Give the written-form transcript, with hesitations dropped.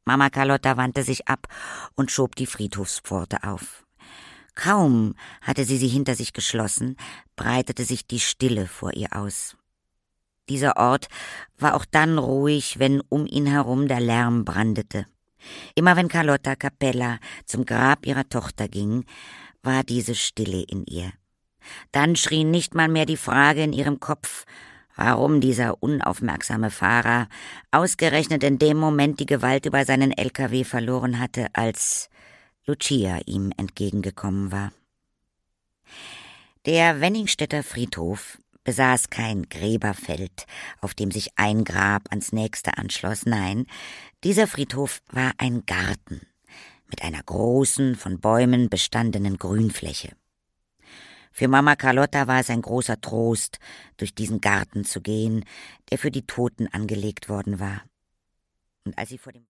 Mama Carlotta wandte sich ab und schob die Friedhofspforte auf. Kaum hatte sie hinter sich geschlossen, breitete sich die Stille vor ihr aus. Dieser Ort war auch dann ruhig, wenn um ihn herum der Lärm brandete. Immer wenn Carlotta Capella zum Grab ihrer Tochter ging, war diese Stille in ihr. Dann schrie nicht mal mehr die Frage in ihrem Kopf, warum dieser unaufmerksame Fahrer ausgerechnet in dem Moment die Gewalt über seinen LKW verloren hatte, als Lucia ihm entgegengekommen war. Der Wenningstädter Friedhof besaß kein Gräberfeld, auf dem sich ein Grab ans nächste anschloss. Nein, dieser Friedhof war ein Garten mit einer großen, von Bäumen bestandenen Grünfläche. Für Mama Carlotta war es ein großer Trost, durch diesen Garten zu gehen, der für die Toten angelegt worden war. Und als sie vor dem